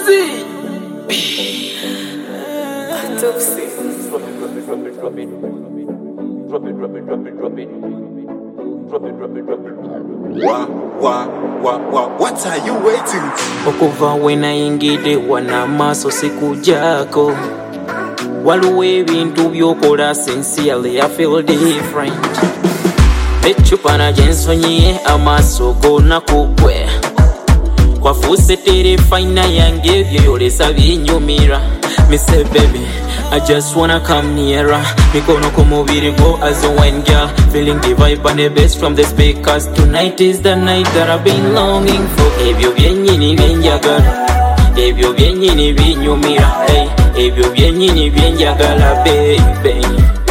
Uzi. Topsy. What are you waiting for? Okuva wenayingidde wanamaaso sikujjaako waliwo ebintu byokola sincerely I feel different eccupa na gyensonyiye amaaso gonna kugwe kwafuuse terefayina yange ebyo yolesa binyumira me say baby I just wanna come nearer mikono ku mubiri go as a wine girl feeling the vibe and the bass from the speakers tonight is the night that I've been longing for ebyo byennyini byenjagala ebyo byennyini binyumira hey ebyo byennyini byenjagala baby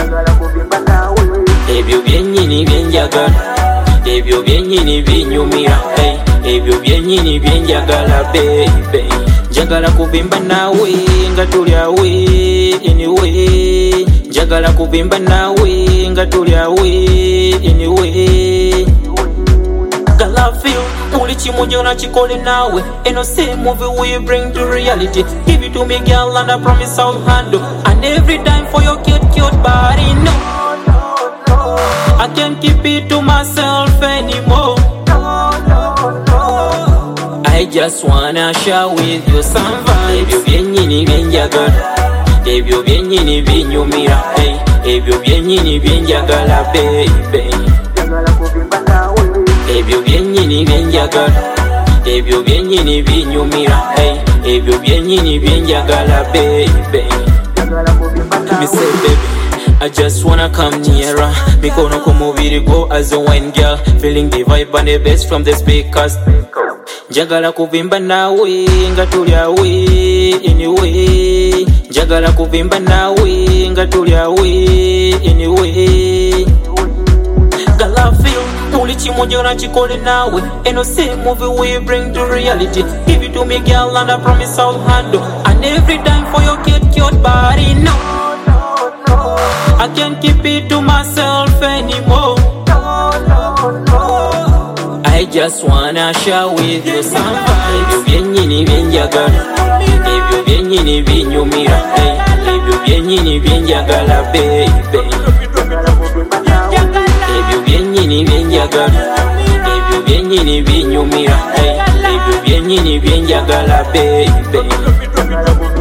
ebyo byennyini byenjagala ebyo byennyini binyumira hey ebyo byennyini byenjagala baby njagala kubimba nawe nga tuli awe anyway njagala kubimba nawe nga tuli awe anyway girl I feel buli kimu gyona kikole nawe eno same movie we bring to reality give it to me girl and I promise I'll handle and every time for your cute body no I can't keep it to myself anymore I just wanna share with you some vibes ebyo byennyini byenjagala ebyo byennyini binyumira hey ebyo byennyini byenjagala baby ebyo byennyini byenjagala ebyo byennyini binyumira hey ebyo byennyini byenjagala baby me say baby I just wanna come nearer mikono ku mubiri go as a wine girl feeling the vibe and the bass from the speakers njagala kuvimba nawe nga tuli awe anyway njagala kuvimba nawe nga tuli awe anyway girl I feel buli kimu gyona kikole nawe eno same movie we bring to reality give it to me girl and I promise I'll handle and every time for your cute body no I can't keep it to myself anymore I just wanna share with you some vibes ebyo byennyini byenjagala ebyo byennyini binyumira hey ebyo byennyini byenjagala baby ebyo byennyini byenjagala ebyo byennyini binyumira hey ebyo byennyini byenjagala baby